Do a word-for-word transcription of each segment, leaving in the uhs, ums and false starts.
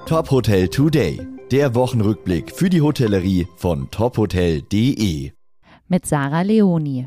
Top Hotel Today, der Wochenrückblick für die Hotellerie von top hotel punkt de. Mit Sarah Leoni.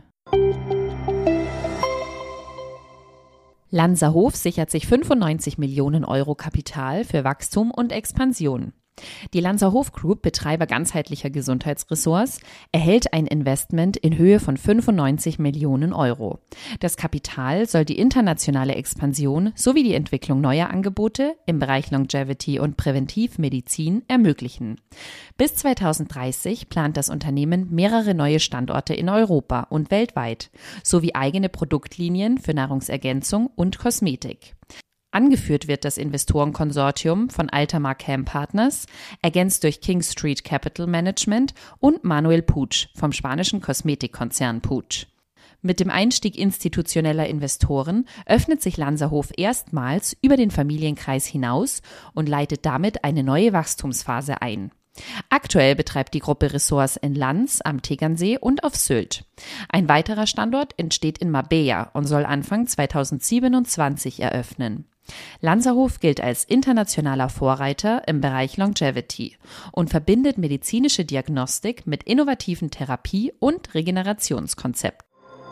Lanzerhof sichert sich fünfundneunzig Millionen Euro Kapital für Wachstum und Expansion. Die Lanzerhof Group, Betreiber ganzheitlicher Gesundheitsressorts, erhält ein Investment in Höhe von fünfundneunzig Millionen Euro. Das Kapital soll die internationale Expansion sowie die Entwicklung neuer Angebote im Bereich Longevity und Präventivmedizin ermöglichen. Bis zweitausenddreißig plant das Unternehmen mehrere neue Standorte in Europa und weltweit, sowie eigene Produktlinien für Nahrungsergänzung und Kosmetik. Angeführt wird das Investorenkonsortium von Altamar Cam Partners, ergänzt durch King Street Capital Management und Manuel Puig vom spanischen Kosmetikkonzern Puig. Mit dem Einstieg institutioneller Investoren öffnet sich Lanzerhof erstmals über den Familienkreis hinaus und leitet damit eine neue Wachstumsphase ein. Aktuell betreibt die Gruppe Ressorts in Lanz am Tegernsee und auf Sylt. Ein weiterer Standort entsteht in Marbella und soll Anfang zweitausendsiebenundzwanzig eröffnen. Lanzerhof gilt als internationaler Vorreiter im Bereich Longevity und verbindet medizinische Diagnostik mit innovativen Therapie- und Regenerationskonzepten.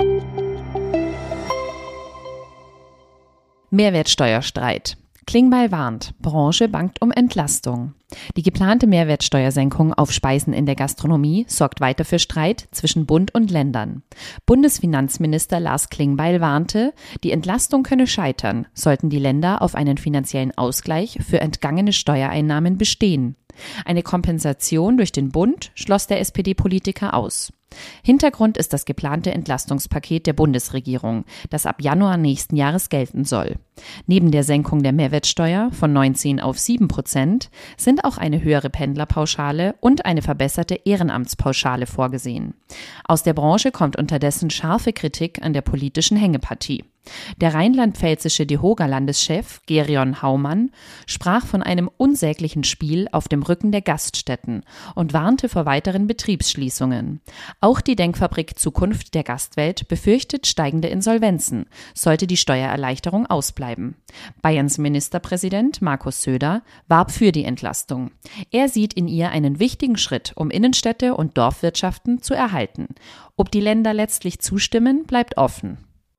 Mehrwertsteuerstreit. Klingbeil warnt, Branche bangt um Entlastung. Die geplante Mehrwertsteuersenkung auf Speisen in der Gastronomie sorgt weiter für Streit zwischen Bund und Ländern. Bundesfinanzminister Lars Klingbeil warnte, die Entlastung könne scheitern, sollten die Länder auf einen finanziellen Ausgleich für entgangene Steuereinnahmen bestehen. Eine Kompensation durch den Bund schloss der S P D-Politiker aus. Hintergrund ist das geplante Entlastungspaket der Bundesregierung, das ab Januar nächsten Jahres gelten soll. Neben der Senkung der Mehrwertsteuer von neunzehn auf sieben Prozent sind auch eine höhere Pendlerpauschale und eine verbesserte Ehrenamtspauschale vorgesehen. Aus der Branche kommt unterdessen scharfe Kritik an der politischen Hängepartie. Der rheinland-pfälzische DEHOGA-Landeschef Gerion Haumann sprach von einem unsäglichen Spiel auf dem Rücken der Gaststätten und warnte vor weiteren Betriebsschließungen. Auch die Denkfabrik Zukunft der Gastwelt befürchtet steigende Insolvenzen, sollte die Steuererleichterung ausbleiben. Bayerns Ministerpräsident Markus Söder warb für die Entlastung. Er sieht in ihr einen wichtigen Schritt, um Innenstädte und Dorfwirtschaften zu erhalten. Ob die Länder letztlich zustimmen, bleibt offen.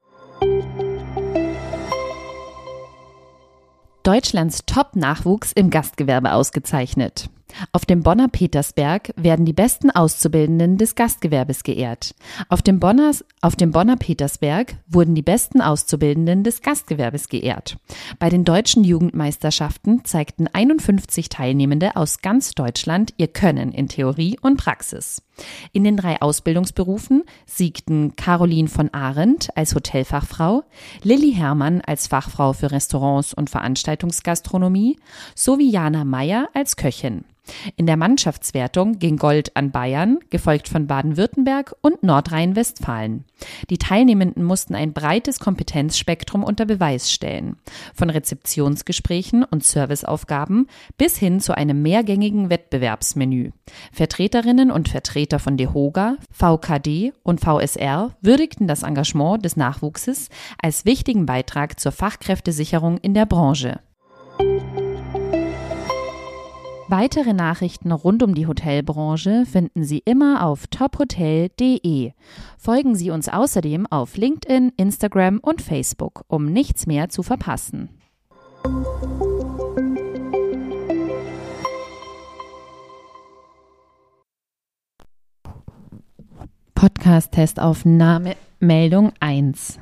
Deutschlands Top-Nachwuchs im Gastgewerbe ausgezeichnet. Auf dem Bonner Petersberg werden die besten Auszubildenden des Gastgewerbes geehrt. Auf dem Bonner, auf dem Bonner Petersberg wurden die besten Auszubildenden des Gastgewerbes geehrt. Bei den deutschen Jugendmeisterschaften zeigten einundfünfzig Teilnehmende aus ganz Deutschland ihr Können in Theorie und Praxis. In den drei Ausbildungsberufen siegten Caroline von Arendt als Hotelfachfrau, Lilly Herrmann als Fachfrau für Restaurants und Veranstaltungsgastronomie sowie Jana Meyer als Köchin. In der Mannschaftswertung ging Gold an Bayern, gefolgt von Baden-Württemberg und Nordrhein-Westfalen. Die Teilnehmenden mussten ein breites Kompetenzspektrum unter Beweis stellen, von Rezeptionsgesprächen und Serviceaufgaben bis hin zu einem mehrgängigen Wettbewerbsmenü. Vertreterinnen und Vertreter von DEHOGA, V K D und V S R würdigten das Engagement des Nachwuchses als wichtigen Beitrag zur Fachkräftesicherung in der Branche. Weitere Nachrichten rund um die Hotelbranche finden Sie immer auf top hotel punkt de. Folgen Sie uns außerdem auf LinkedIn, Instagram und Facebook, um nichts mehr zu verpassen. Podcast-Testaufnahme Meldung eins.